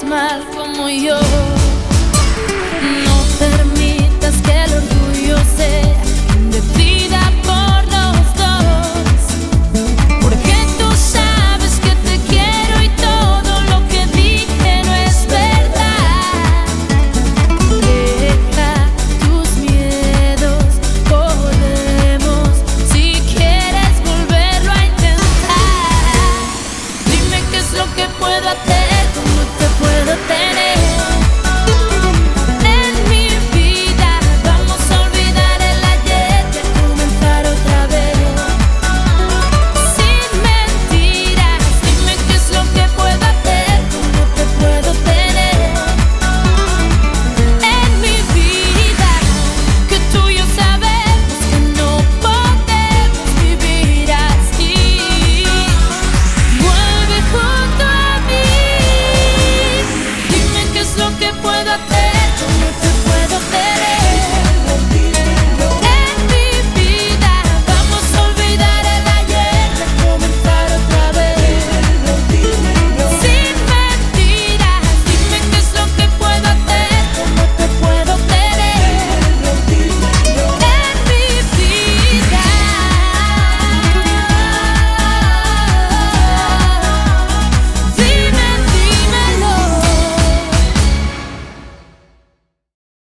sientas mal como yo. No permitas que el orgullo sea quien decida por los dos, porque tú sabes que te quiero y todo lo que dije no es verdad. Deja tus miedos, podemos, si quieres volverlo a intentar. Dime qué es lo que puedo hacer, cómo te puedo tener en mi vida. Vamos a olvidar el ayer y a comenzar otra vez. Sin mentiras, dime qué es lo que puedo hacer, cómo te puedo tener en mi vida. Que tú y yo sabemos que no podemos vivir así. Vuelve junto a mí, dime qué es lo que puedo hacer.